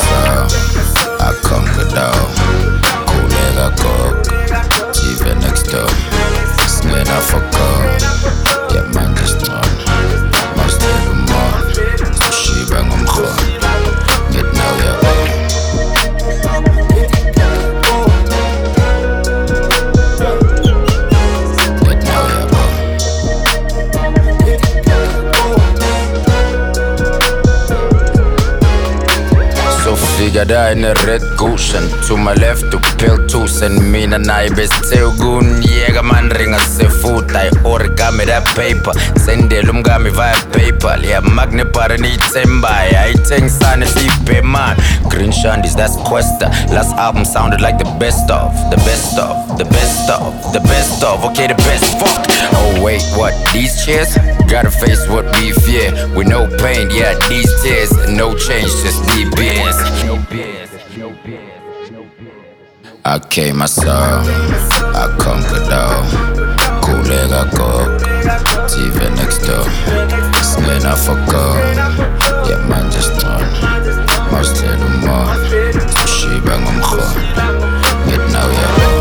myself, I conquered all. Kulega kok, TV next door. Snena fuck up, yeah man just run. Must tell them more, so she bang on khon. Get now yeah. Figure daar in een red goose and to my left to pill two send me na nai best tell goon Jägerman ringa se foot I origami that paper send the lumgami via paper yeah magne para ni temba I think sana sleep man green shandies that's Questa last album sounded like the best of the best of the best of the best of okay the best fuck oh wait what these chairs gotta face what we fear with no pain yeah these tears no change just DBS I came myself, I conquered all. Kulega kok, TV next door. Snena fuck up, yeah man just run. Must tell them more, so she bang on khon. Get now yeah.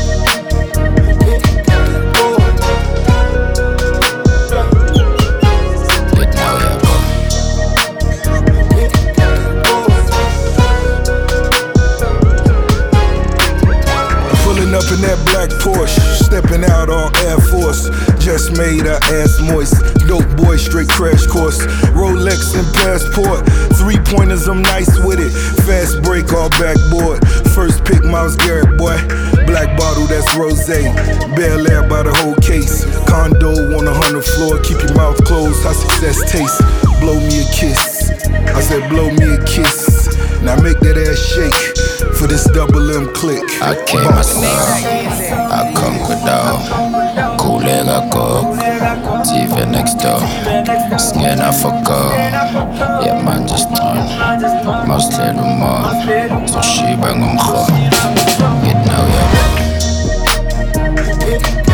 Up in that black Porsche, stepping out on Air Force. Just made her ass moist. Dope boy, straight crash course. Rolex and passport. 3-pointers, I'm nice with it. Fast break, all backboard. First pick, Miles Garrett, boy. Black bottle, that's rosé. Bel Air by the whole case. Condo on the 100th floor. Keep your mouth closed, how success tastes. Blow me a kiss. I said, blow me a kiss. Now make that ass shake. For this double M click. I came myself, I conquered all. Kulega kok, TV next door. Snena fuck up, yeah man just run. Must tell them more, so she bang on khon. Get now yeah.